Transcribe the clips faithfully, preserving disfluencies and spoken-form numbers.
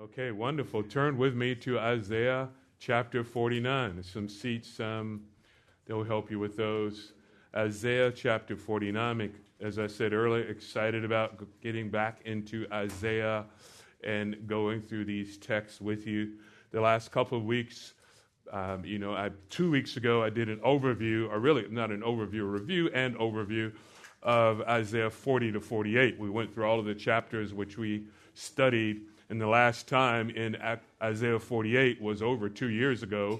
Okay, wonderful. Turn with me to Isaiah chapter forty-nine. There's some seats um, that will help you with those. Isaiah chapter forty-nine. As I said earlier, excited about getting back into Isaiah and going through these texts with you. The last couple of weeks, um, you know, I, two weeks ago I did an overview, or really not an overview, a review and overview of Isaiah forty to forty-eight. We went through all of the chapters which we studied. And the last time in Isaiah forty-eight was over two years ago.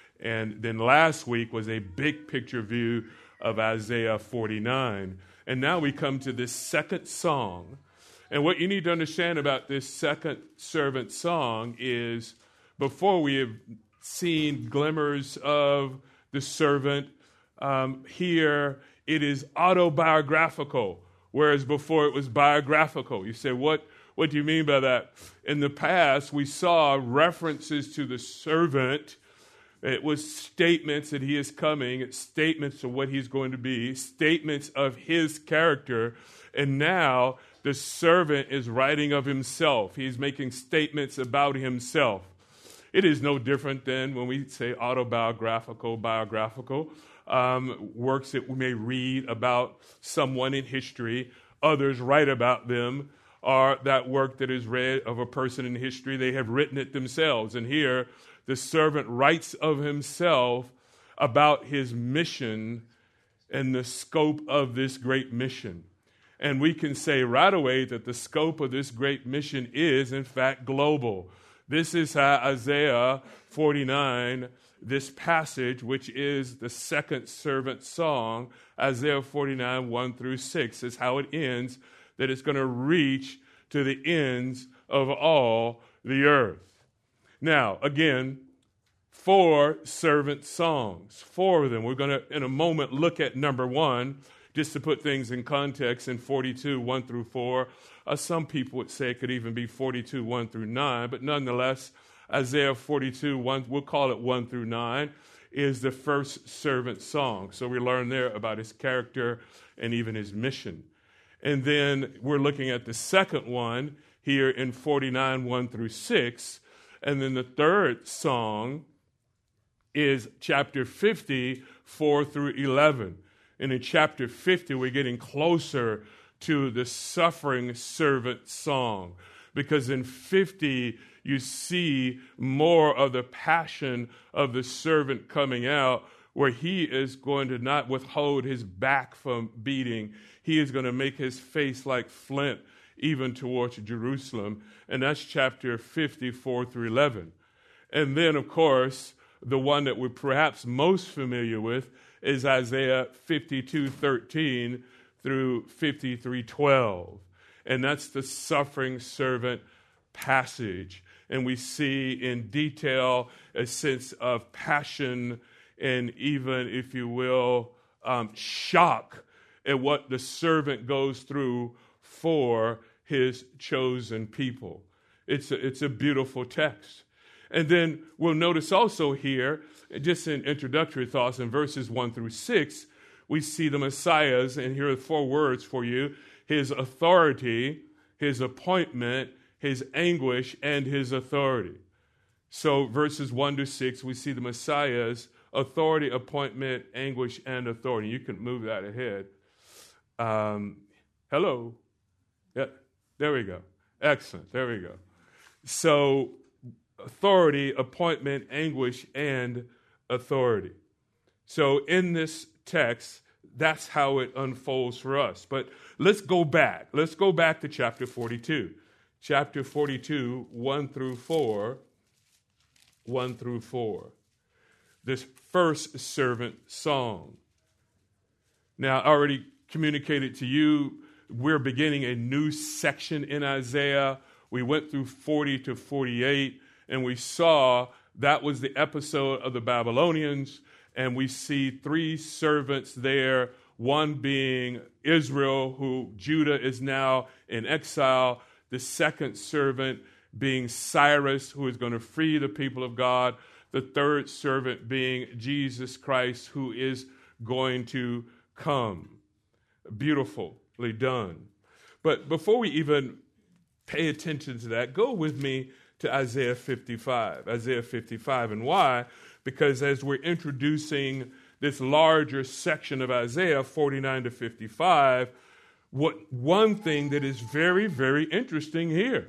And then last week was a big picture view of Isaiah forty-nine. And now we come to this second song. And what you need to understand about this second servant song is before we have seen glimmers of the servant, um, here it is autobiographical, whereas before it was biographical. You say, what? What do you mean by that? In the past, we saw references to the servant. It was statements that he is coming, it's statements of what he's going to be, statements of his character. And now the servant is writing of himself. He's making statements about himself. It is no different than when we say autobiographical, biographical, um, works that we may read about someone in history, others write about them. Or that work that is read of a person in history, they have written it themselves. And here, the servant writes of himself about his mission and the scope of this great mission. And we can say right away that the scope of this great mission is, in fact, global. This is how Isaiah forty-nine, this passage, which is the second servant song, Isaiah forty-nine, one through six, is how it ends, that it's going to reach to the ends of all the earth. Now, again, four servant songs, four of them. We're going to, in a moment, look at number one, just to put things in context, in forty-two, one through four. Uh, some people would say it could even be forty-two, one through nine, but nonetheless, Isaiah forty-two, one, we'll call it one through nine, is the first servant song. So we learn there about his character and even his mission. And then we're looking at the second one here in forty-nine, one through six. And then the third song is chapter fifty, four through eleven. And in chapter fifty, we're getting closer to the suffering servant song. Because in fifty, you see more of the passion of the servant coming out, where he is going to not withhold his back from beating. He is going to make his face like flint, even towards Jerusalem. And that's chapter fifty-four through eleven. And then, of course, the one that we're perhaps most familiar with is Isaiah fifty-two, thirteen through fifty-three, twelve. And that's the suffering servant passage. And we see in detail a sense of passion and even, if you will, um, shock at what the servant goes through for his chosen people. It's a, it's a beautiful text. And then we'll notice also here, just in introductory thoughts in verses one through six, we see the Messiah's, and here are four words for you, his authority, his appointment, his anguish, and his authority. So verses one to six, we see the Messiah's authority, appointment, anguish, and authority. You can move that ahead. Um, hello. Yeah, there we go. Excellent. There we go. So authority, appointment, anguish, and authority. So in this text, that's how it unfolds for us. But let's go back. Let's go back to chapter forty-two. Chapter forty-two, one through four. one through four. This first servant song. Now, I already communicated to you, we're beginning a new section in Isaiah. We went through forty to forty-eight, and we saw that was the episode of the Babylonians, and we see three servants there, one being Israel, who Judah is now in exile, the second servant being Cyrus, who is going to free the people of God, the third servant being Jesus Christ, who is going to come. Beautifully done. But before we even pay attention to that, go with me to Isaiah fifty-five. Isaiah fifty-five. And why? Because as we're introducing this larger section of Isaiah forty-nine to fifty-five, what one thing that is very, very interesting here.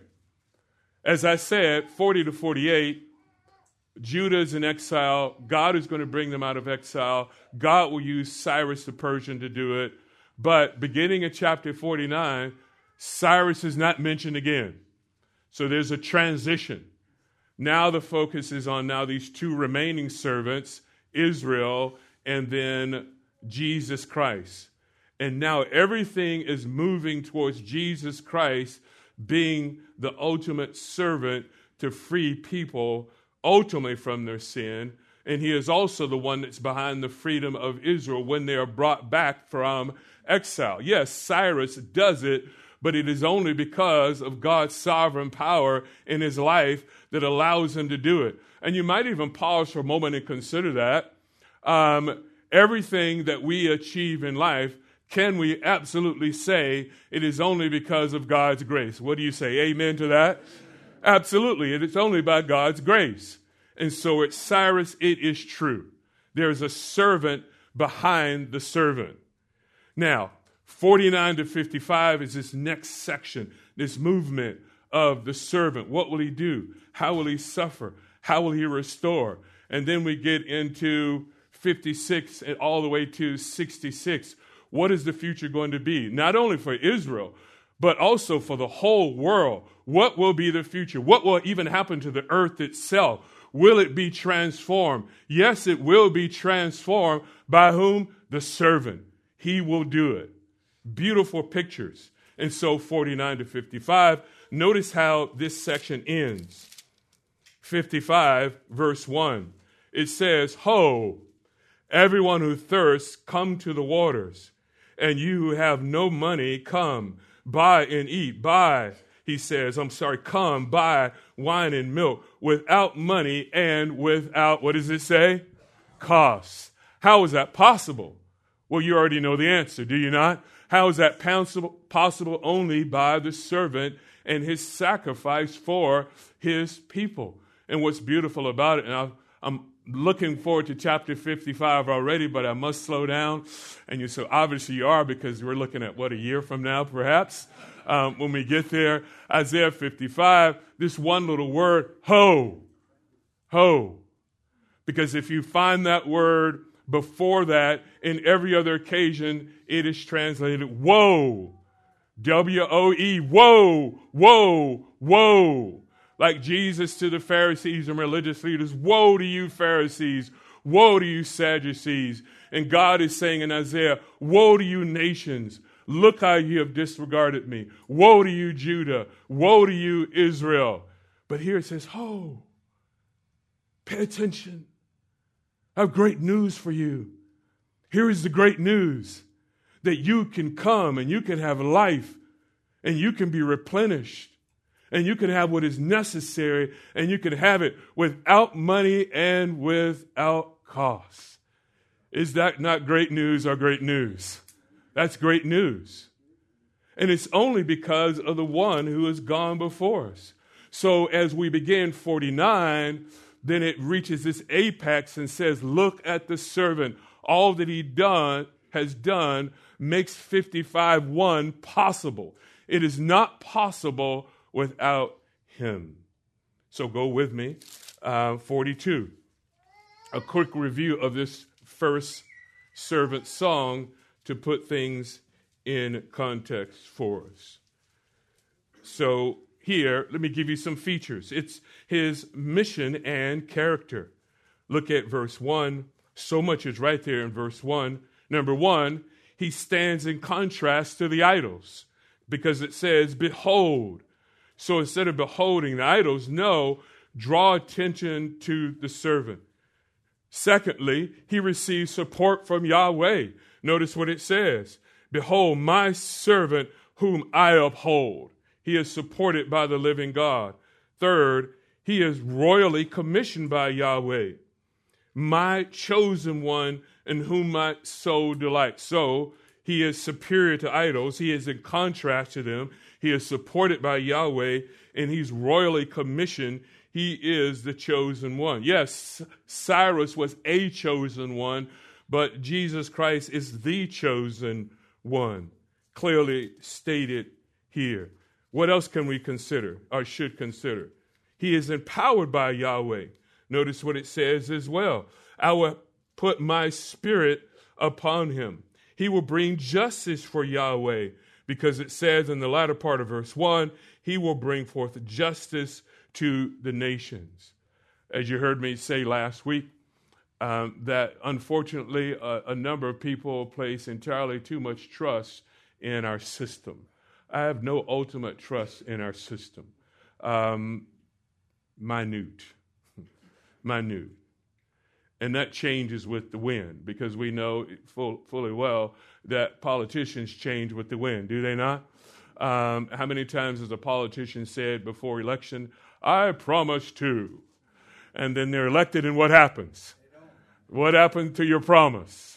As I said, forty to forty-eight, Judah is in exile. God is going to bring them out of exile. God will use Cyrus the Persian to do it. But beginning at chapter forty-nine, Cyrus is not mentioned again. So there's a transition. Now the focus is on now these two remaining servants, Israel and then Jesus Christ. And now everything is moving towards Jesus Christ being the ultimate servant to free people ultimately from their sin. And he is also the one that's behind the freedom of Israel when they are brought back from exile. Yes, Cyrus does it, but it is only because of God's sovereign power in his life that allows him to do it. And you might even pause for a moment and consider that. Um, everything that we achieve in life, can we absolutely say it is only because of God's grace? What do you say? Amen to that? Absolutely. And it's only by God's grace. And so at Cyrus, it is true. There's a servant behind the servant. Now, forty-nine to fifty-five is this next section, this movement of the servant. What will he do? How will he suffer? How will he restore? And then we get into fifty-six and all the way to sixty-six. What is the future going to be? Not only for Israel, but also for the whole world. What will be the future? What will even happen to the earth itself? Will it be transformed? Yes, it will be transformed. By whom? The servant. He will do it. Beautiful pictures. And so forty-nine to fifty-five, notice how this section ends. fifty-five, verse one. It says, Ho, everyone who thirsts, come to the waters. And you who have no money, come, buy and eat. Buy, he says, I'm sorry, come, buy wine and milk without money and without, what does it say? Cost. How is that possible? Well, you already know the answer, do you not? How is that possible? Possible only by the servant and his sacrifice for his people. And what's beautiful about it, and I, I'm looking forward to chapter fifty-five already, but I must slow down. And you so obviously you are, because we're looking at, what, a year from now, perhaps, um, when we get there. Isaiah fifty-five, this one little word, ho, ho. Because if you find that word before that, in every other occasion, it is translated woe. W O E, woe, woe, woe. Like Jesus to the Pharisees and religious leaders, woe to you Pharisees, woe to you Sadducees. And God is saying in Isaiah, woe to you nations, look how you have disregarded me. Woe to you Judah, woe to you Israel. But here it says, oh, pay attention. I have great news for you. Here is the great news, that you can come and you can have life and you can be replenished and you can have what is necessary and you can have it without money and without cost. Is that not great news or great news? That's great news. And it's only because of the one who has gone before us. So as we begin forty-nine, then it reaches this apex and says, look at the servant. All that he done has done makes fifty-five one possible. It is not possible without him. So go with me. Uh, forty-two. A quick review of this first servant song to put things in context for us. So here, let me give you some features. It's his mission and character. Look at verse one. So much is right there in verse one. Number one, he stands in contrast to the idols because it says, behold. So instead of beholding the idols, no, draw attention to the servant. Secondly, he receives support from Yahweh. Notice what it says. Behold, my servant whom I uphold. He is supported by the living God. Third, he is royally commissioned by Yahweh. My chosen one in whom my soul delights. So he is superior to idols. He is in contrast to them. He is supported by Yahweh, and he's royally commissioned. He is the chosen one. Yes, Cyrus was a chosen one, but Jesus Christ is the chosen one, clearly stated here. What else can we consider or should consider? He is empowered by Yahweh. Notice what it says as well. I will put my spirit upon him. He will bring justice for Yahweh, because it says in the latter part of verse one, he will bring forth justice to the nations. As you heard me say last week, um, that unfortunately a, a number of people place entirely too much trust in our system. I have no ultimate trust in our system. Um, minute. Minute. And that changes with the wind, because we know full, fully well that politicians change with the wind, do they not? Um, how many times has a politician said before election, I promise to, and then they're elected, and what happens? What happened to your promise?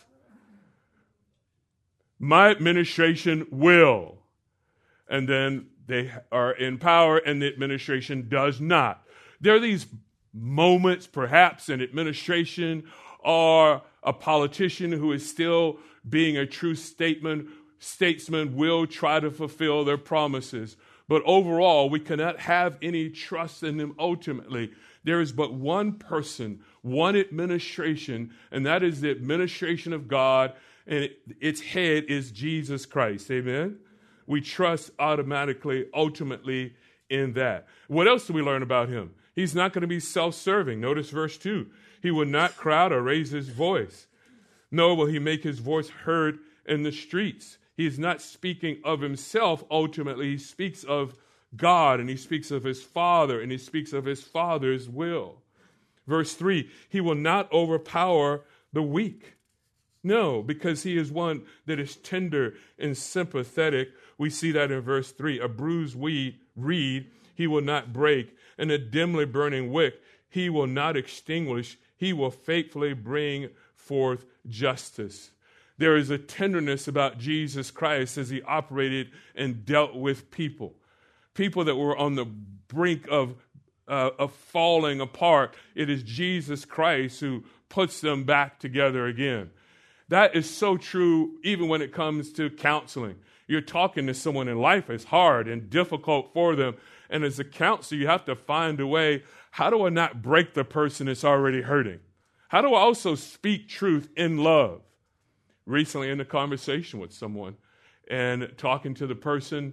My administration will. And then they are in power, and the administration does not. There are these moments, perhaps, in administration, or a politician who is still being a true statesman, statesman will try to fulfill their promises. But overall, we cannot have any trust in them ultimately. There is but one person, one administration, and that is the administration of God, and it, its head is Jesus Christ. Amen? We trust automatically, ultimately, in that. What else do we learn about him? He's not going to be self-serving. Notice verse two. He will not crowd or raise his voice, nor will he make his voice heard in the streets. He is not speaking of himself ultimately. He speaks of God, and he speaks of his Father, and he speaks of his Father's will. Verse three, he will not overpower the weak. No, because he is one that is tender and sympathetic. We see that in verse three. A bruised weed, reed he will not break, and a dimly burning wick he will not extinguish. He will faithfully bring forth justice. There is a tenderness about Jesus Christ as he operated and dealt with people. People that were on the brink of, uh, of falling apart. It is Jesus Christ who puts them back together again. That is so true even when it comes to counseling. You're talking to someone in life, it's hard and difficult for them. And as a counselor, you have to find a way, how do I not break the person that's already hurting? How do I also speak truth in love? Recently in a conversation with someone and talking to the person,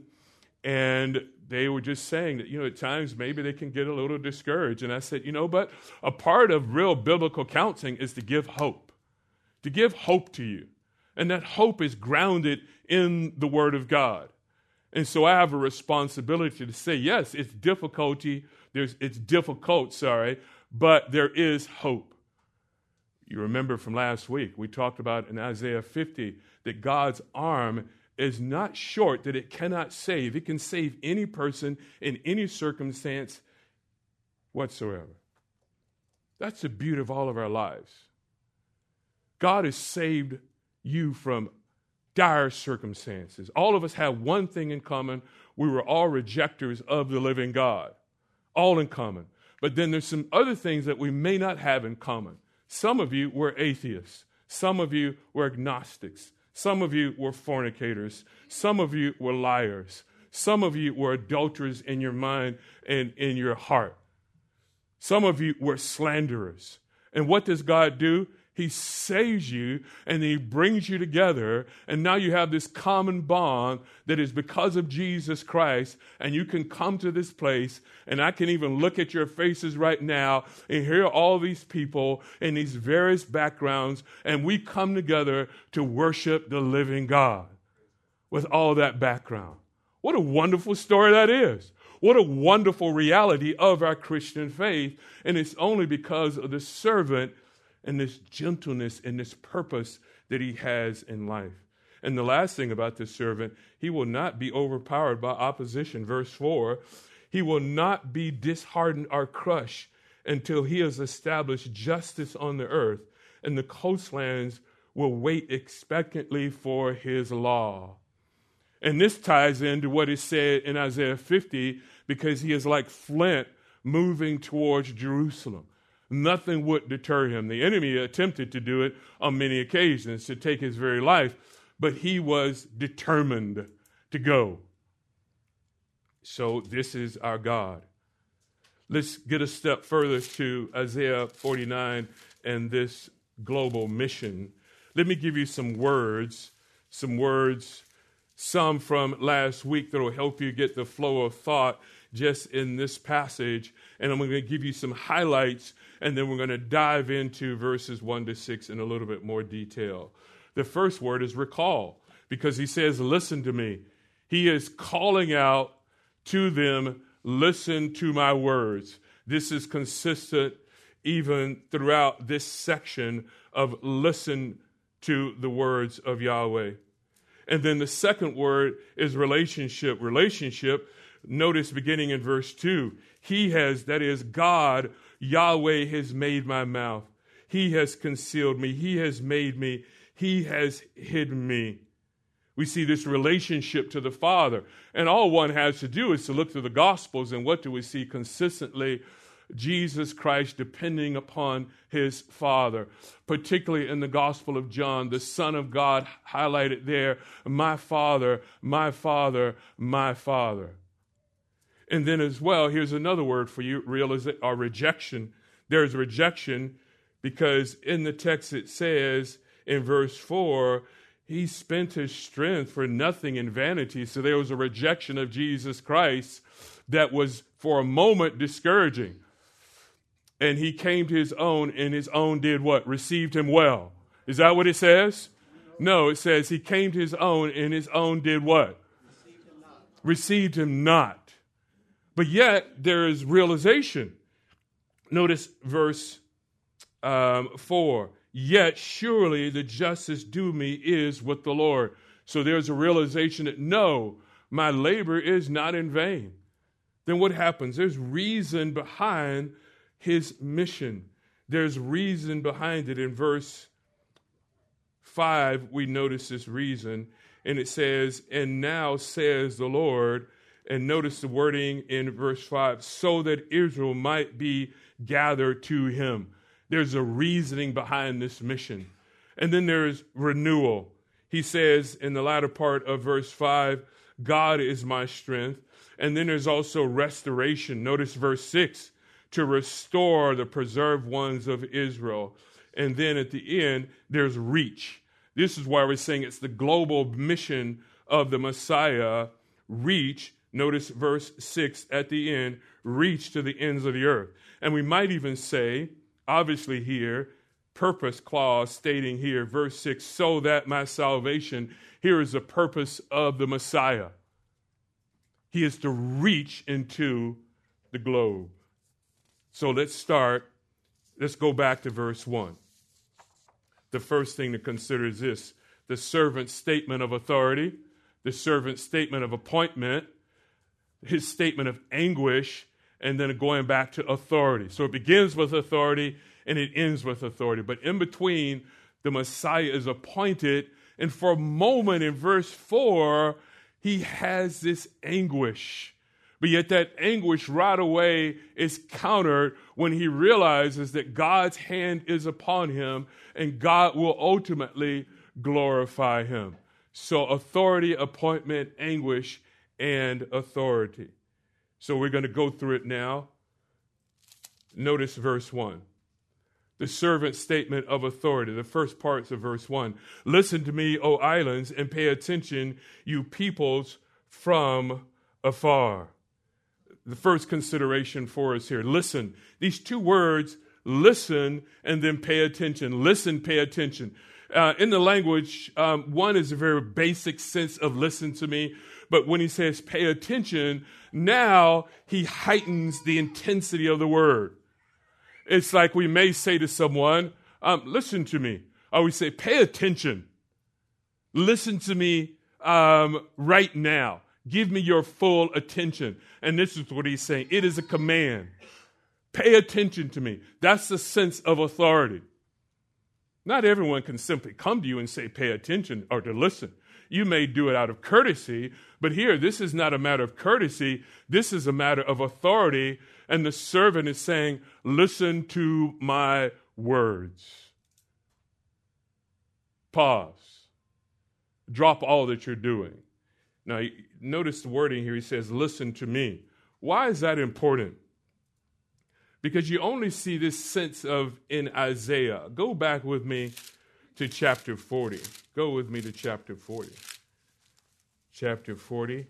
and they were just saying that, you know, at times maybe they can get a little discouraged. And I said, you know, but a part of real biblical counseling is to give hope, to give hope to you. And that hope is grounded in the Word of God. And so I have a responsibility to say, yes, it's difficulty. There's, it's difficult, sorry, but there is hope. You remember from last week, we talked about in Isaiah fifty that God's arm is not short, that it cannot save. It can save any person in any circumstance whatsoever. That's the beauty of all of our lives. God has saved you from dire circumstances. All of us have one thing in common. We were all rejectors of the living God. All in common. But then there's some other things that we may not have in common. Some of you were atheists. Some of you were agnostics. Some of you were fornicators. Some of you were liars. Some of you were adulterers in your mind and in your heart. Some of you were slanderers. And what does God do? He saves you, and he brings you together, and now you have this common bond that is because of Jesus Christ, and you can come to this place, and I can even look at your faces right now and hear all these people in these various backgrounds, and we come together to worship the living God with all that background. What a wonderful story that is. What a wonderful reality of our Christian faith, and it's only because of the servant and this gentleness and this purpose that he has in life. And the last thing about this servant, he will not be overpowered by opposition. Verse four, he will not be disheartened or crushed until he has established justice on the earth, and the coastlands will wait expectantly for his law. And this ties into what is said in Isaiah fifty, because he is like flint moving towards Jerusalem. Nothing would deter him. The enemy attempted to do it on many occasions, to take his very life, but he was determined to go. So this is our God. Let's get a step further to Isaiah forty-nine and this global mission. Let me give you some words, some words, some from last week that will help you get the flow of thought just in this passage. And I'm going to give you some highlights, and then we're going to dive into verses one to six in a little bit more detail. The first word is recall, because he says, listen to me. He is calling out to them, listen to my words. This is consistent even throughout this section of listen to the words of Yahweh. And then the second word is relationship. Relationship, notice beginning in verse two, he has, that is God, Yahweh has made my mouth. He has concealed me. He has made me. He has hidden me. We see this relationship to the Father. And all one has to do is to look through the Gospels, and what do we see consistently? Jesus Christ depending upon his Father, particularly in the Gospel of John, the Son of God highlighted there, my Father, my Father, my Father. And then as well, here's another word for you, realize or rejection. There's rejection because in the text it says in verse four, he spent his strength for nothing in vanity. So there was a rejection of Jesus Christ that was for a moment discouraging. And he came to his own, and his own did what? Received him well. Is that what it says? No, it says he came to his own, and his own did what? Received him not. Received him not. But yet, there is realization. Notice verse um, four. Yet surely the justice due me is with the Lord. So there's a realization that no, my labor is not in vain. Then what happens? There's reason behind his mission. There's reason behind it. In verse five, we notice this reason, and it says, and now says the Lord, and notice the wording in verse five, so that Israel might be gathered to him. There's a reasoning behind this mission. And then there's renewal. He says in the latter part of verse five, God is my strength. And then there's also restoration. Notice verse six, to restore the preserved ones of Israel. And then at the end, there's reach. This is why we're saying it's the global mission of the Messiah. Reach, notice verse six at the end, reach to the ends of the earth. And we might even say, obviously here, purpose clause stating here, verse six, so that my salvation, here is the purpose of the Messiah. He is to reach into the globe. So let's start, let's go back to verse one. The first thing to consider is this, the servant's statement of authority, the servant's statement of appointment, his statement of anguish, and then going back to authority. So it begins with authority and it ends with authority. But in between, the Messiah is appointed, and for a moment in verse four, he has this anguish. But yet that anguish right away is countered when he realizes that God's hand is upon him and God will ultimately glorify him. So authority, appointment, anguish, and authority. So we're going to go through it now. Notice verse one. The servant's statement of authority, the first parts of verse one. Listen to me, O islands, and pay attention, you peoples from afar. The first consideration for us here, listen. These two words, listen and then pay attention. Listen, pay attention. Uh, in the language, um, one is a very basic sense of listen to me, but when he says pay attention, now he heightens the intensity of the word. It's like we may say to someone, um, listen to me. Or we say, pay attention. Listen to me um, right now. Give me your full attention. And this is what he's saying. It is a command. Pay attention to me. That's the sense of authority. Not everyone can simply come to you and say, pay attention or to listen. You may do it out of courtesy, but here, this is not a matter of courtesy. This is a matter of authority. And the servant is saying, listen to my words. Pause. Drop all that you're doing. Now, notice the wording here. He says, listen to me. Why is that important? Because you only see this sense of in Isaiah. Go back with me to chapter forty. Go with me to chapter forty. Chapter forty.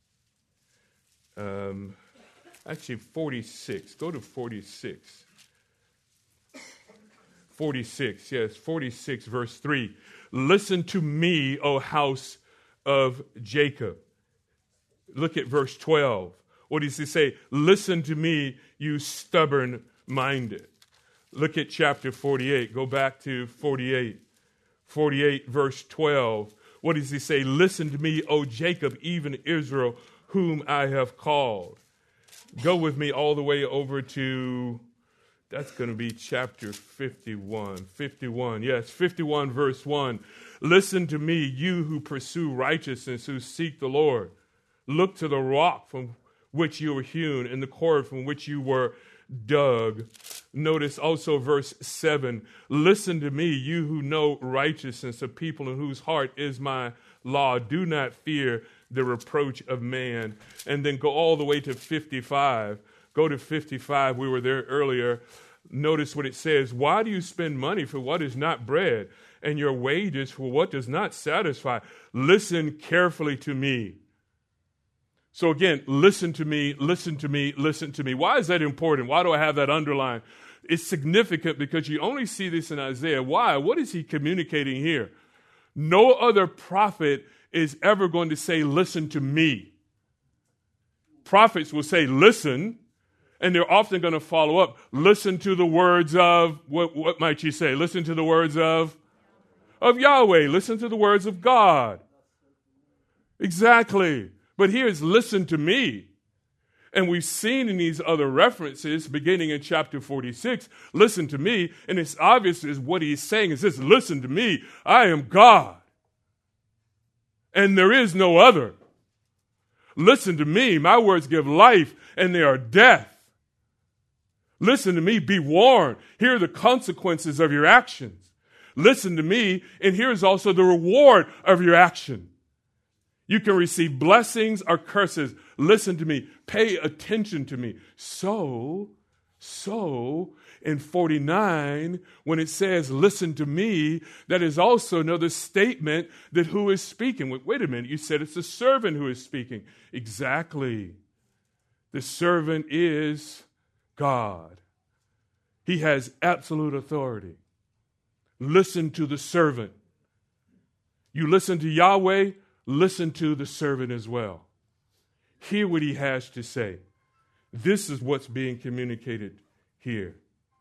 Um, actually, forty-six. Go to forty-six. forty-six, yes, forty-six, verse three. Listen to me, O house of Jacob. Look at verse twelve. What does he say? Listen to me, you stubborn-minded. Look at chapter forty-eight. Go back to forty-eight. forty-eight, verse twelve. What does he say? Listen to me, O Jacob, even Israel, whom I have called. Go with me all the way over to, that's going to be chapter fifty-one. fifty-one, yes, fifty-one, verse one. Listen to me, you who pursue righteousness, who seek the Lord. Look to the rock from which you were hewn, and the cord from which you were dug. Notice also verse seven. Listen to me, you who know righteousness, a people in whose heart is my law. Do not fear the reproach of man. And then go all the way to fifty-five. Go to fifty-five. We were there earlier. Notice what it says. Why do you spend money for what is not bread, and your wages for what does not satisfy? Listen carefully to me. So again, listen to me, listen to me, listen to me. Why is that important? Why do I have that underlined? It's significant because you only see this in Isaiah. Why? What is he communicating here? No other prophet is ever going to say, listen to me. Prophets will say, listen, and they're often going to follow up. Listen to the words of, what, what might you say? Listen to the words of, of Yahweh. Listen to the words of God. Exactly. But here's listen to me. And we've seen in these other references, beginning in chapter forty-six, listen to me. And it's obvious is what he's saying is this, listen to me. I am God. And there is no other. Listen to me. My words give life and they are death. Listen to me. Be warned. Here are the consequences of your actions. Listen to me. And here's also the reward of your action. You can receive blessings or curses. Listen to me. Pay attention to me. So, so in forty-nine, when it says, listen to me, that is also another statement that who is speaking. Wait, wait a minute. You said it's the servant who is speaking. Exactly. The servant is God. He has absolute authority. Listen to the servant. You listen to Yahweh, listen to the servant as well. Hear what he has to say. This is what's being communicated here.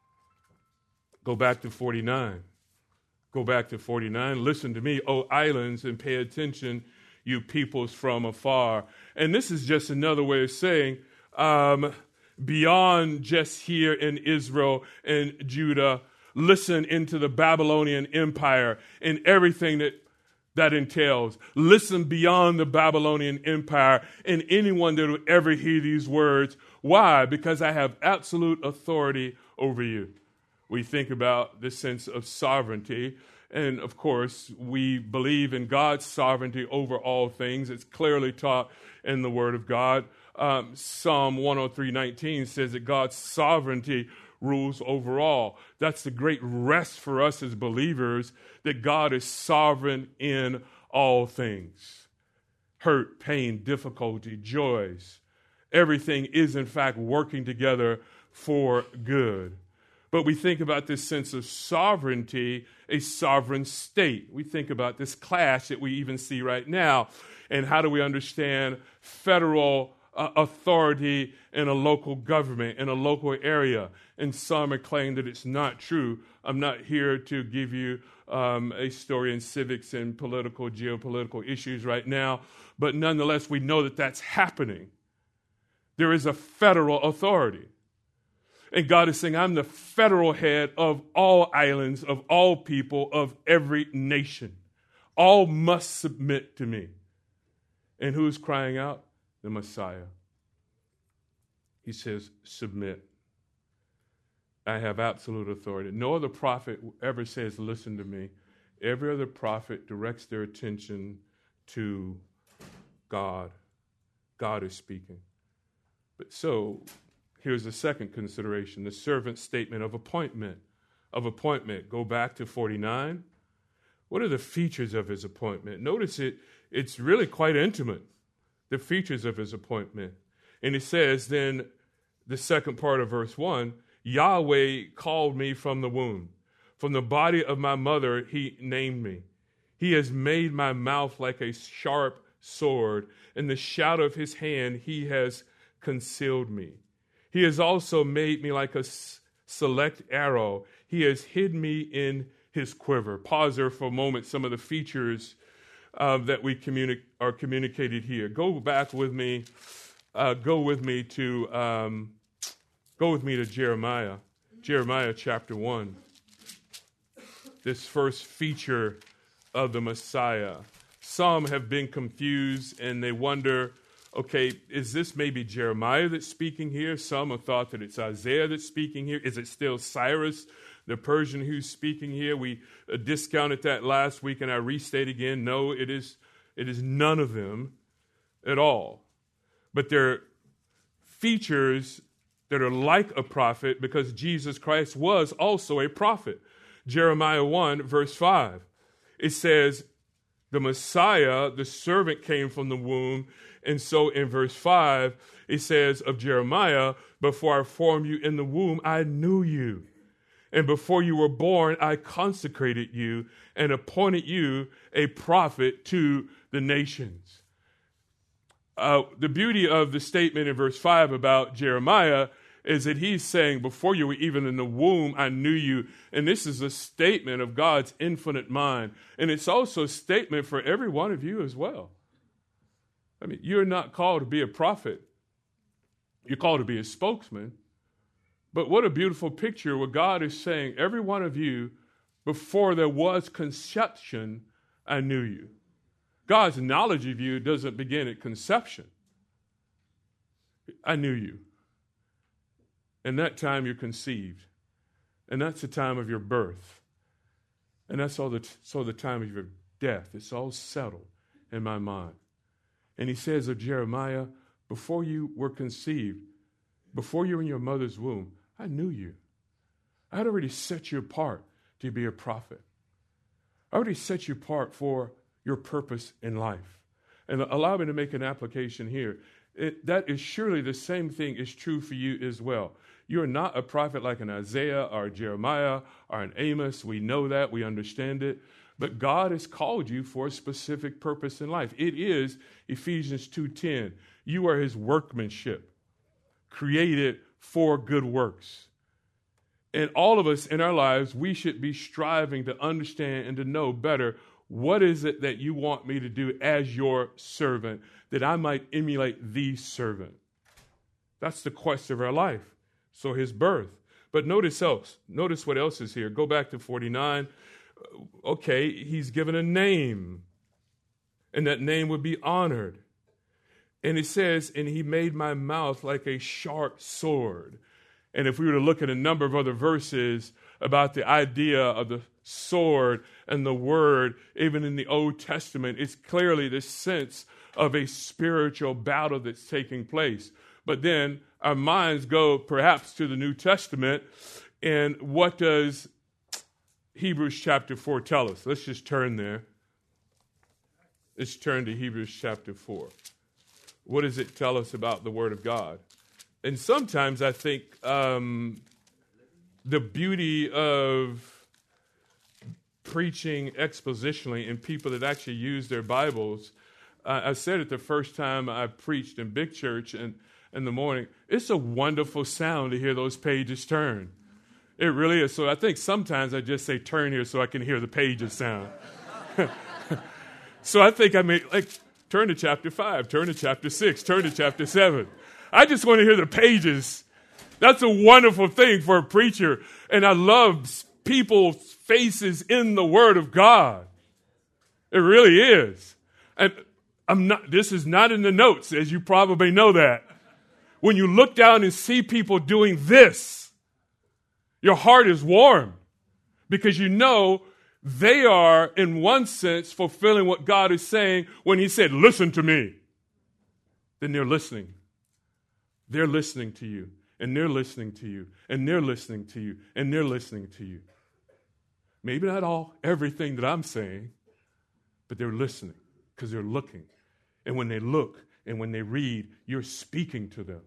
Go back to forty-nine. Go back to forty-nine. Listen to me, O islands, and pay attention, you peoples from afar. And this is just another way of saying, um, beyond just here in Israel and Judah, listen into the Babylonian Empire and everything that that entails. Listen beyond the Babylonian Empire and anyone that will ever hear these words. Why? Because I have absolute authority over you. We think about the sense of sovereignty. And of course, we believe in God's sovereignty over all things. It's clearly taught in the Word of God. Um, Psalm one oh three nineteen says that God's sovereignty rules over all. That's the great rest for us as believers, that God is sovereign in all things. Hurt, pain, difficulty, joys. Everything is in fact working together for good. But we think about this sense of sovereignty, a sovereign state. We think about this clash that we even see right now. And how do we understand federal uh, authority in a local government, in a local area? And some are claiming that it's not true. I'm not here to give you um, a story in civics and political, geopolitical issues right now. But nonetheless, we know that that's happening. There is a federal authority. And God is saying, I'm the federal head of all islands, of all people, of every nation. All must submit to me. And who is crying out? The Messiah. He says, submit. I have absolute authority. No other prophet ever says, listen to me. Every other prophet directs their attention to God. God is speaking. But so, here's the second consideration, the servant's statement of appointment. Of appointment. Go back to forty-nine. What are the features of his appointment? Notice it, it's really quite intimate, the features of his appointment. And it says then, the second part of verse one, Yahweh called me from the womb. From the body of my mother, he named me. He has made my mouth like a sharp sword. In the shadow of his hand, he has concealed me. He has also made me like a s- select arrow. He has hid me in his quiver. Pause there for a moment. Some of the features uh, that we communi- are communicated here. Go back with me. Uh, go with me to um, go with me to Jeremiah. Jeremiah chapter one. This first feature of the Messiah. Some have been confused and they wonder, okay, is this maybe Jeremiah that's speaking here? Some have thought that it's Isaiah that's speaking here. Is it still Cyrus, the Persian, who's speaking here? We uh, discounted that last week, and I restate again, no, it is, it is none of them at all. But they're features that are like a prophet because Jesus Christ was also a prophet. Jeremiah one, verse five, it says, the Messiah, the servant, came from the womb. And so in verse five, it says of Jeremiah, before I formed you in the womb, I knew you. And before you were born, I consecrated you and appointed you a prophet to the nations. Uh, the beauty of the statement in verse five about Jeremiah is that he's saying, before you were even in the womb, I knew you. And this is a statement of God's infinite mind. And it's also a statement for every one of you as well. I mean, you're not called to be a prophet. You're called to be a spokesman. But what a beautiful picture where God is saying, every one of you, before there was conception, I knew you. God's knowledge of you doesn't begin at conception. I knew you. And that time you're conceived. And that's the time of your birth. And that's all the, so the time of your death. It's all settled in my mind. And he says of Jeremiah, before you were conceived, before you were in your mother's womb, I knew you. I had already set you apart to be a prophet. I already set you apart for your purpose in life. And allow me to make an application here. It, that is surely the same thing is true for you as well. You're not a prophet like an Isaiah or a Jeremiah or an Amos. We know that. We understand it. But God has called you for a specific purpose in life. It is Ephesians two ten. You are his workmanship, created for good works. And all of us in our lives, we should be striving to understand and to know better, what is it that you want me to do as your servant, that I might emulate the servant? That's the quest of our life. So his birth. But notice else. Notice what else is here. Go back to forty-nine. Okay, he's given a name. And that name would be honored. And it says, and he made my mouth like a sharp sword. And if we were to look at a number of other verses about the idea of the sword and the word, even in the Old Testament, it's clearly this sense of a spiritual battle that's taking place. But then our minds go perhaps to the New Testament, and what does Hebrews chapter four tell us? Let's just turn there. Let's turn to Hebrews chapter four. What does it tell us about the Word of God? And sometimes I think um, the beauty of preaching expositionally and people that actually use their Bibles, uh, I said it the first time I preached in Big Church and in the morning, it's a wonderful sound to hear those pages turn. It really is. So I think sometimes I just say turn here so I can hear the pages sound. So I think I may, like, turn to chapter five, turn to chapter six, turn to chapter seven. I just want to hear the pages. That's a wonderful thing for a preacher. And I love people's faces in the Word of God. It really is. And I'm not, this is not in the notes, as you probably know that. When you look down and see people doing this, your heart is warm because you know they are, in one sense, fulfilling what God is saying when he said, listen to me. Then they're listening. They're listening to you, and they're listening to you, and they're listening to you, and they're listening to you. Maybe not all, everything that I'm saying, but they're listening because they're looking. And when they look and when they read, you're speaking to them.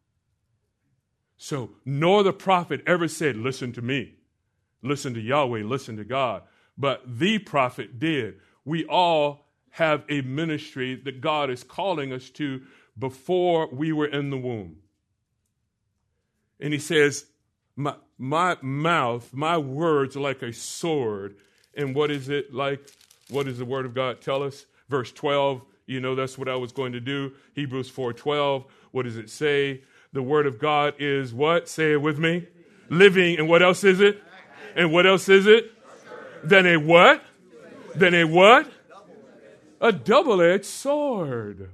So, nor the prophet ever said, listen to me, listen to Yahweh, listen to God. But the prophet did. We all have a ministry that God is calling us to before we were in the womb. And he says, my, my mouth, my words are like a sword. And what is it like? What does the word of God tell us? Verse twelve, you know, that's what I was going to do. Hebrews four twelve, what does it say? The word of God is what? Say it with me. Living. And what else is it? And what else is it? Then a what? Then a what? A double-edged sword.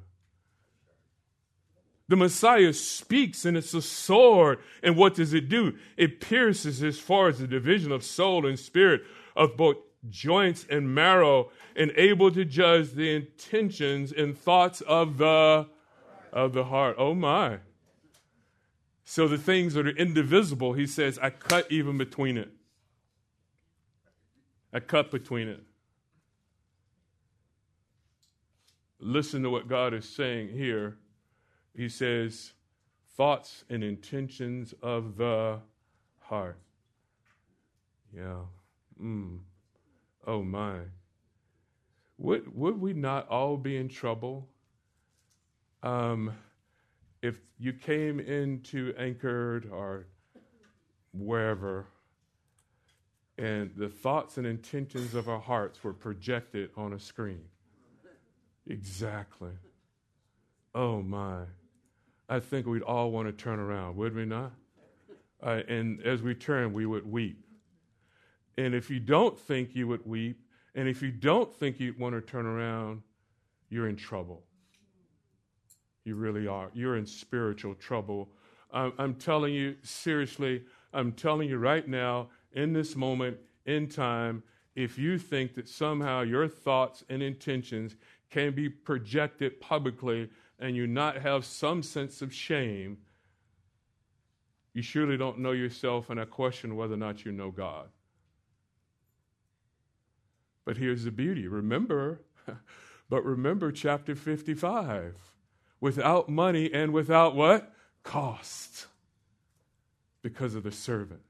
The Messiah speaks, and it's a sword. And what does it do? It pierces as far as the division of soul and spirit, of both joints and marrow, and able to judge the intentions and thoughts of the, of the heart. Oh, my. So the things that are indivisible, he says, I cut even between it. I cut between it. Listen to what God is saying here. He says, thoughts and intentions of the heart. Yeah. Mm. Oh, my. Would, would we not all be in trouble um, if you came into Anchored or wherever, and the thoughts and intentions of our hearts were projected on a screen? Exactly. Oh, my. I think we'd all want to turn around, would we not? Uh, and as we turn, we would weep. And if you don't think you would weep, and if you don't think you'd want to turn around, you're in trouble. You really are. You're in spiritual trouble. I'm, I'm telling you, seriously, I'm telling you right now, in this moment, in time, if you think that somehow your thoughts and intentions can be projected publicly and you not have some sense of shame, you surely don't know yourself, and I question whether or not you know God. But here's the beauty. Remember, but remember chapter fifty-five. Without money and without what? Cost. Because of the servant.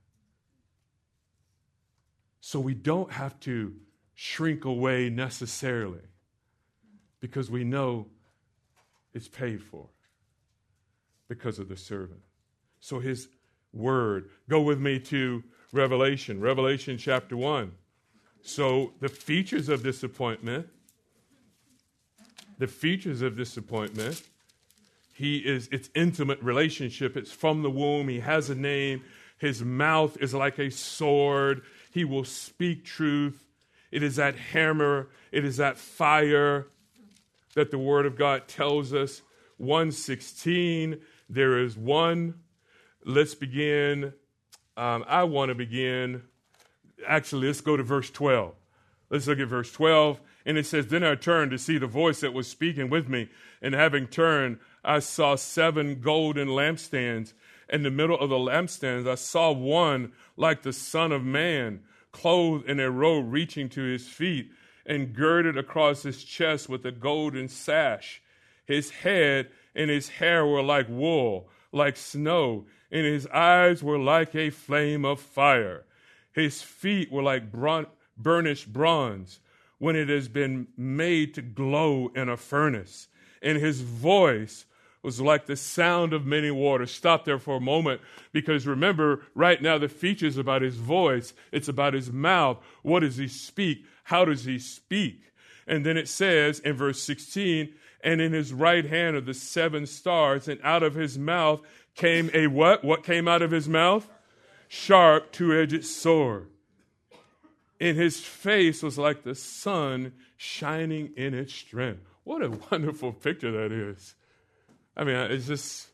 So we don't have to shrink away necessarily, because we know it's paid for because of the servant. So his word. Go with me to Revelation. Revelation chapter one. So the features of disappointment, the features of disappointment, he is, it's intimate relationship. It's from the womb. He has a name. His mouth is like a sword. He will speak truth. It is that hammer. It is that fire that the word of God tells us. one sixteen, there is one. Let's begin. Um, I want to begin. Actually, let's go to verse twelve. Let's look at verse twelve. And it says, Then I turned to see the voice that was speaking with me. And having turned, I saw seven golden lampstands. In the middle of the lampstands, I saw one like the Son of Man, clothed in a robe reaching to his feet, and girded across his chest with a golden sash. His head and his hair were like wool, like snow, and his eyes were like a flame of fire. His feet were like bron- burnished bronze when it has been made to glow in a furnace. And his voice was like the sound of many waters. Stop there for a moment, because remember, right now the features about his voice, it's about his mouth. What does he speak? How does he speak? And then it says in verse sixteen, and in his right hand are the seven stars, and out of his mouth came a what? What came out of his mouth? Sharp, two-edged sword. And his face was like the sun shining in its strength. What a wonderful picture that is. I mean, it's just,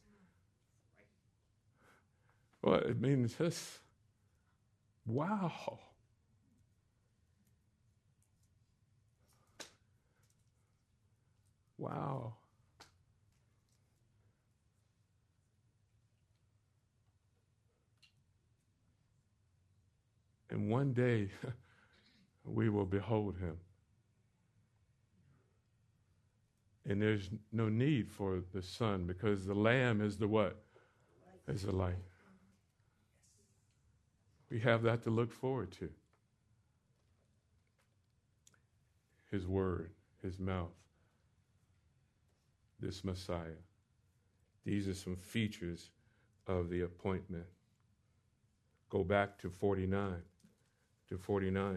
well, it means just, wow. Wow. And one day, we will behold him. And there's no need for the sun because the Lamb is the what? Is the light. We have that to look forward to. His word, his mouth, this Messiah. These are some features of the appointment. Go back to forty-nine. To forty-nine.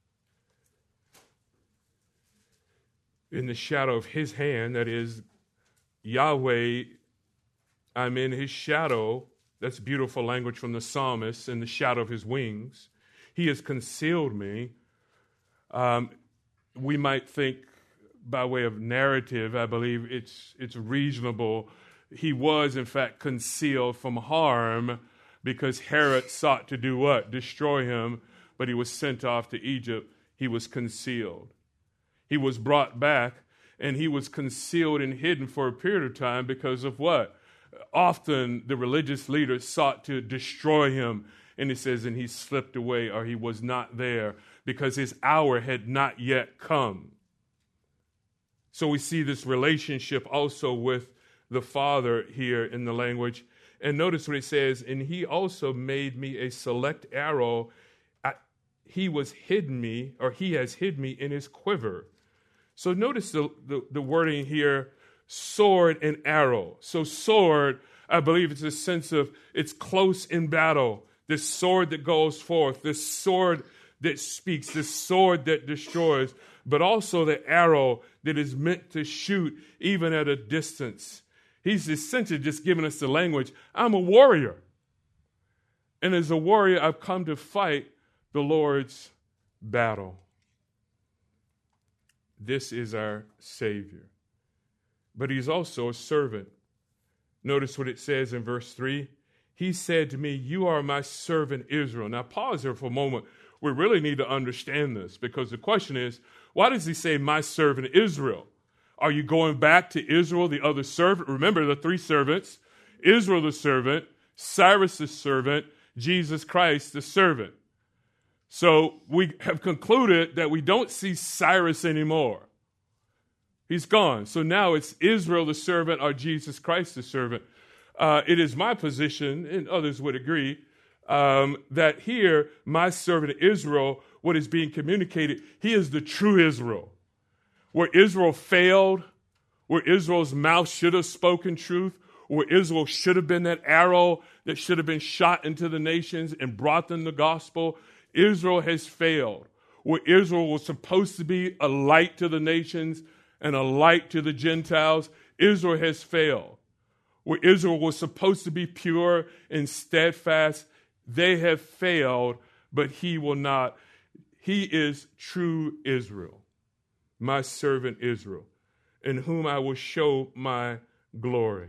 In the shadow of his hand, that is Yahweh, I'm in his shadow. That's beautiful language from the psalmist, in the shadow of his wings. He has concealed me. Um, we might think by way of narrative, I believe it's it's reasonable. He was, in fact, concealed from harm because Herod sought to do what? Destroy him, but he was sent off to Egypt. He was concealed. He was brought back, and he was concealed and hidden for a period of time because of what? Often the religious leaders sought to destroy him, and it says, and he slipped away, or he was not there because his hour had not yet come. So we see this relationship also with the Father here in the language. And notice what it says, and he also made me a select arrow. I, he was hidden me, or he has hid me in his quiver. So notice the, the, the wording here, sword and arrow. So sword, I believe it's a sense of it's close in battle. This sword that goes forth, this sword that speaks, this sword that destroys, but also the arrow that is meant to shoot even at a distance. He's essentially just giving us the language. I'm a warrior. And as a warrior, I've come to fight the Lord's battle. This is our Savior. But he's also a servant. Notice what it says in verse three. He said to me, you are my servant Israel. Now pause here for a moment. We really need to understand this because the question is, why does he say my servant Israel? Are you going back to Israel, the other servant? Remember the three servants, Israel the servant, Cyrus the servant, Jesus Christ the servant. So we have concluded that we don't see Cyrus anymore. He's gone. So now it's Israel the servant or Jesus Christ the servant. Uh, it is my position, and others would agree, um, that here, my servant Israel, what is being communicated, he is the true Israel. Where Israel failed, where Israel's mouth should have spoken truth, where Israel should have been that arrow that should have been shot into the nations and brought them the gospel, Israel has failed. Where Israel was supposed to be a light to the nations and a light to the Gentiles, Israel has failed. Where Israel was supposed to be pure and steadfast, they have failed, but he will not. He is true Israel, my servant Israel, in whom I will show my glory.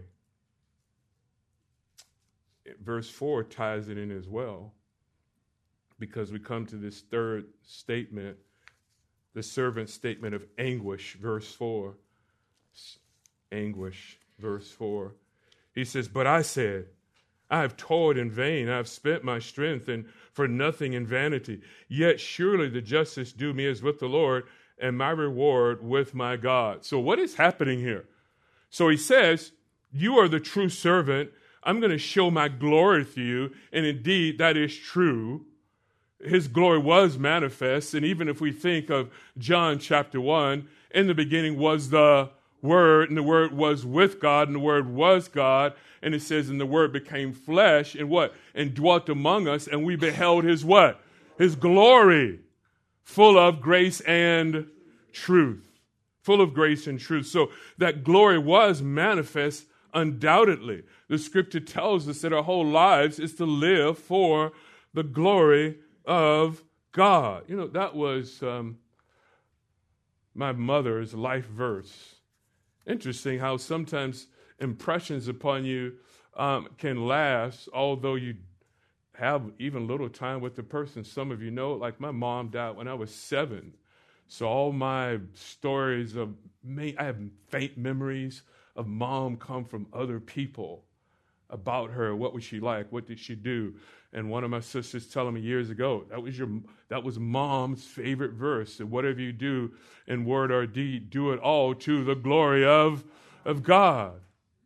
Verse four ties it in as well, because we come to this third statement, the servant statement of anguish, verse four. Anguish, verse four. He says, but I said, I have toiled in vain, I have spent my strength, and for nothing in vanity. Yet surely the justice due me is with the Lord, and my reward with my God. So what is happening here? So he says, you are the true servant. I'm going to show my glory to you. And indeed, that is true. His glory was manifest. And even if we think of John chapter one, in the beginning was the Word, and the Word was with God, and the Word was God. And it says, and the Word became flesh, and what? And dwelt among us, and we beheld his what? His glory, full of grace and truth. Full of grace and truth. So that glory was manifest undoubtedly. The scripture tells us that our whole lives is to live for the glory of God. You know, that was um, my mother's life verse. Interesting how sometimes impressions upon you um, can last, although you have even little time with the person. Some of you know, like my mom died when I was seven. So all my stories of me, I have faint memories of mom come from other people about her. What was she like? What did she do? And one of my sisters telling me years ago, that was your, that was mom's favorite verse. And whatever you do in word or deed, do it all to the glory of, of God.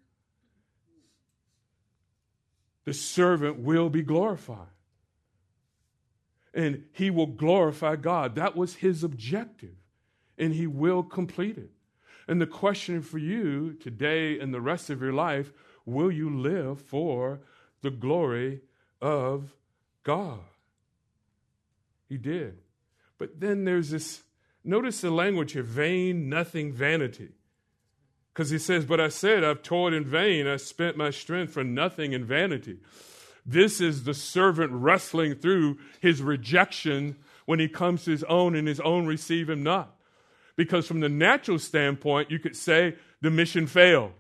The servant will be glorified. And he will glorify God. That was his objective. And he will complete it. And the question for you today and the rest of your life, will you live for the glory of God? He did. But then there's this, notice the language here, vain, nothing, vanity. Because he says, but I said, I've toiled in vain. I spent my strength for nothing in vanity. This is the servant wrestling through his rejection when he comes to his own and his own receive him not. Because from the natural standpoint, you could say the mission failed.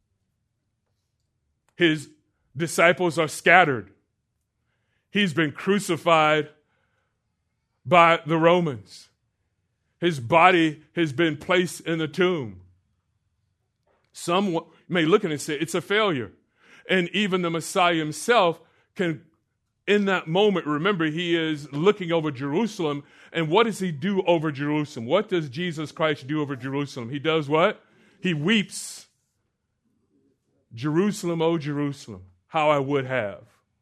His disciples are scattered. He's been crucified by the Romans. His body has been placed in a tomb. Some may look at it and say it's a failure. And even the Messiah himself can, in that moment, remember he is looking over Jerusalem. And what does he do over Jerusalem? What does Jesus Christ do over Jerusalem? He does what? He weeps. Jerusalem, oh Jerusalem, how I would have.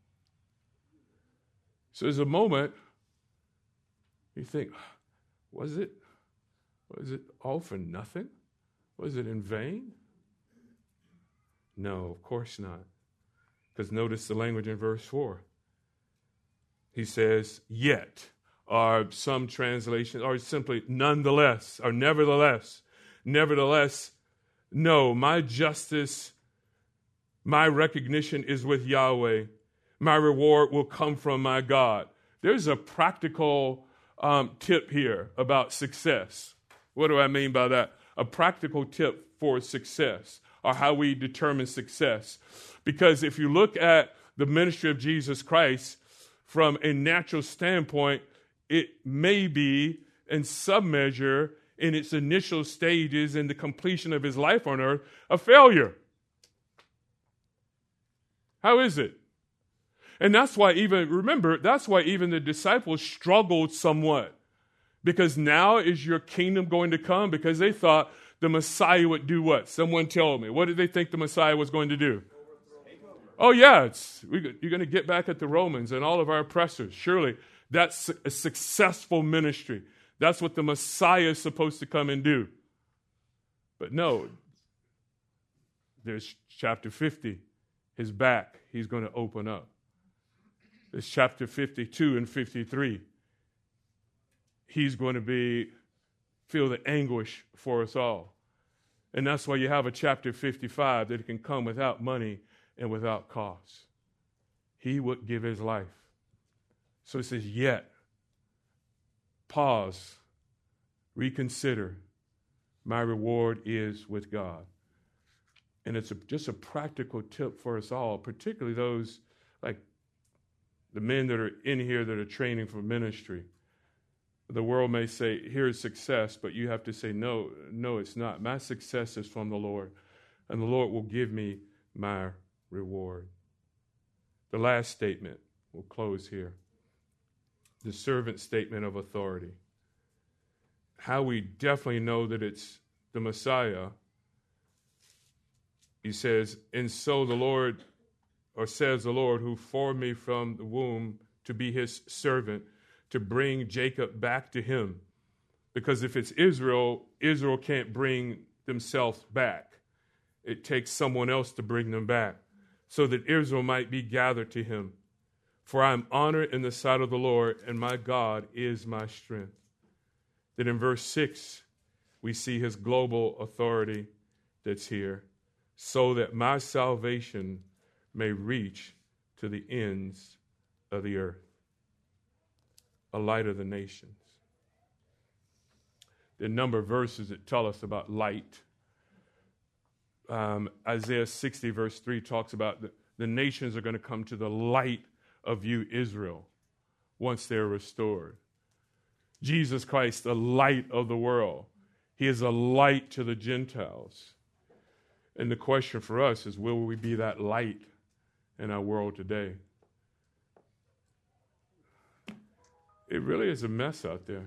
So there's a moment you think, was it, was it all for nothing? Was it in vain? No, of course not. Because notice the language in verse four. He says, yet, or some translations, or simply nonetheless, or nevertheless. Nevertheless, no, my justice, my recognition is with Yahweh. My reward will come from my God. There's a practical um, tip here about success. What do I mean by that? A practical tip for success, or how we determine success. Because if you look at the ministry of Jesus Christ from a natural standpoint, it may be in some measure in its initial stages in the completion of his life on earth, a failure. How is it? And that's why even, remember, that's why even the disciples struggled somewhat. Because now is your kingdom going to come? Because they thought the Messiah would do what? Someone tell me. What did they think the Messiah was going to do? Oh, yeah, it's, we, you're going to get back at the Romans and all of our oppressors. Surely that's a successful ministry. That's what the Messiah is supposed to come and do. But no, there's chapter fifty. His back, he's going to open up. There's chapter fifty-two and fifty-three. He's going to be, feel the anguish for us all. And that's why you have a chapter fifty-five that can come without money and without cost. He would give his life. So it says, yet, pause, reconsider, my reward is with God. And it's a, just a practical tip for us all, particularly those like the men that are in here that are training for ministry. The world may say, here's success, but you have to say, no, no, it's not. My success is from the Lord, and the Lord will give me my reward. The last statement, we'll close here. The servant statement of authority. How we definitely know that it's the Messiah. He says, and so the Lord, or says the Lord, who formed me from the womb to be his servant, to bring Jacob back to him. Because if it's Israel, Israel can't bring themselves back. It takes someone else to bring them back, so that Israel might be gathered to him. For I am honored in the sight of the Lord, and my God is my strength. Then in verse six, we see his global authority that's here, so that my salvation may reach to the ends of the earth. a light of the nations. There are a number of verses that tell us about light. Um, Isaiah sixty, verse three, talks about the, the nations are going to come to the light of you, Israel, once they're restored. Jesus Christ, the light of the world. He is a light to the Gentiles. And the question for us is, will we be that light in our world today? It really is a mess out there.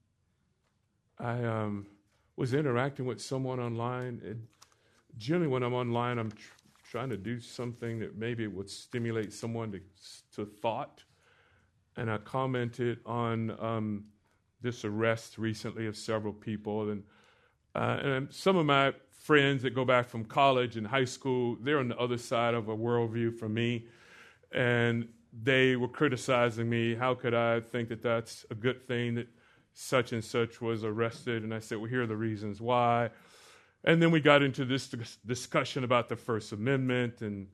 I um, was interacting with someone online. And generally when I'm online, I'm tr- trying to do something that maybe would stimulate someone to, to thought. And I commented on um, this arrest recently of several people. And, uh, and some of my friends that go back from college and high school, they're on the other side of a worldview from me. And they were criticizing me. How could I think that that's a good thing that such and such was arrested? And I said, well, here are the reasons why. And then we got into this discussion about the First Amendment. And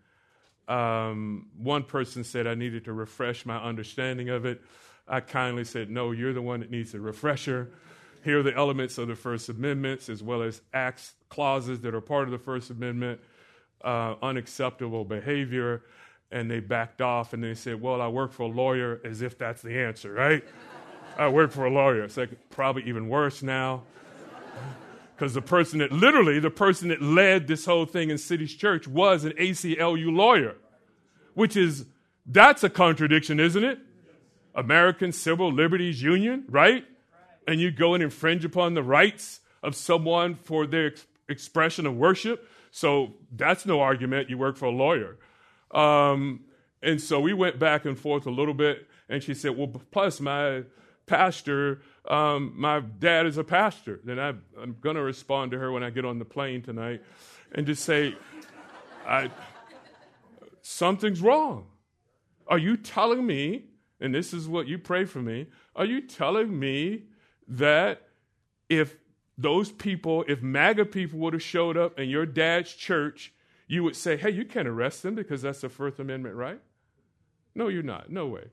um, one person said I needed to refresh my understanding of it. I kindly said, no, you're the one that needs a refresher. Here are the elements of the First Amendment, as well as acts, clauses that are part of the First Amendment, uh, unacceptable behavior. And they backed off and they said, well, I work for a lawyer, as if that's the answer, right? I work for a lawyer. It's like probably even worse now. Because the person that, literally, the person that led this whole thing in City's Church was an A C L U lawyer, which is, that's a contradiction, isn't it? American Civil Liberties Union, right? And you go and infringe upon the rights of someone for their ex- expression of worship. So that's no argument. You work for a lawyer. Um, and so we went back and forth a little bit. And she said, well, plus my pastor, um, my dad is a pastor. Then I, I'm going to respond to her when I get on the plane tonight and just say, I, something's wrong. Are you telling me, and this is what you pray for me, are you telling me that if those people, if MAGA people would have showed up in your dad's church, you would say, hey, you can't arrest them because that's the First Amendment right? No, you're not. No way.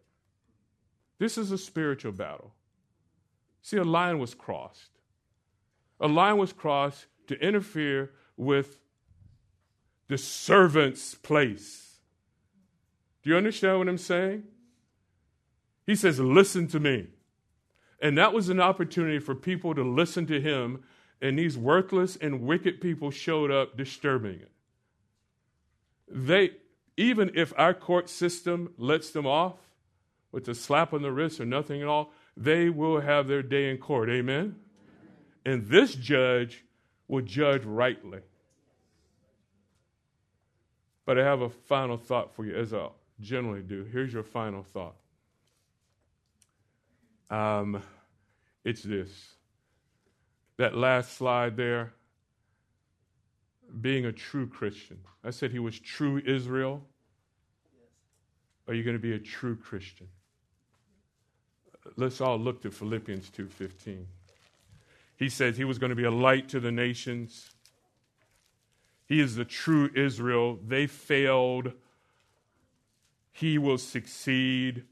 This is a spiritual battle. See, a line was crossed. A line was crossed to interfere with the servant's place. Do you understand what I'm saying? He says, listen to me. And that was an opportunity for people to listen to him, and these worthless and wicked people showed up disturbing it. They, even if our court system lets them off with a slap on the wrist or nothing at all, they will have their day in court. Amen? And this judge will judge rightly. But I have a final thought for you, as I generally do. Here's your final thought. Um, it's this. That last slide there, being a true Christian. I said he was true Israel. Are you going to be a true Christian? Let's all look to Philippians two fifteen. He says he was going to be a light to the nations. He is the true Israel. They failed. He will succeed.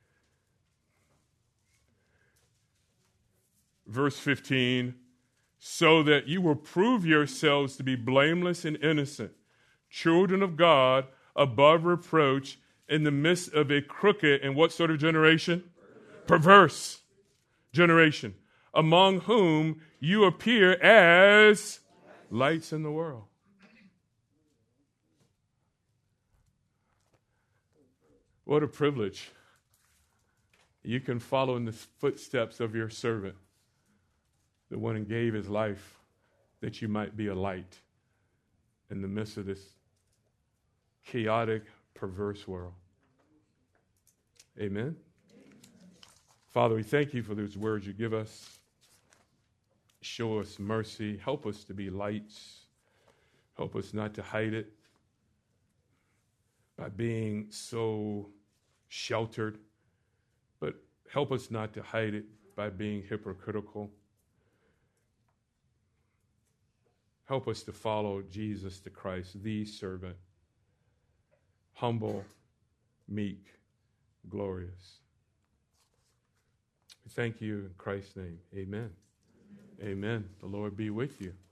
Verse fifteen, so that you will prove yourselves to be blameless and innocent, children of God, above reproach, in the midst of a crooked and what sort of generation? Perverse generation, among whom you appear as lights in the world. What a privilege. You can follow in the footsteps of your servant, the one who gave his life that you might be a light in the midst of this chaotic, perverse world. Amen? Amen. Father, we thank you for those words you give us. Show us mercy. Help us to be lights. Help us not to hide it by being so sheltered, but help us not to hide it by being hypocritical. Help us to follow Jesus the Christ, the servant, humble, meek, glorious. We thank you in Christ's name. Amen. Amen. The Lord be with you.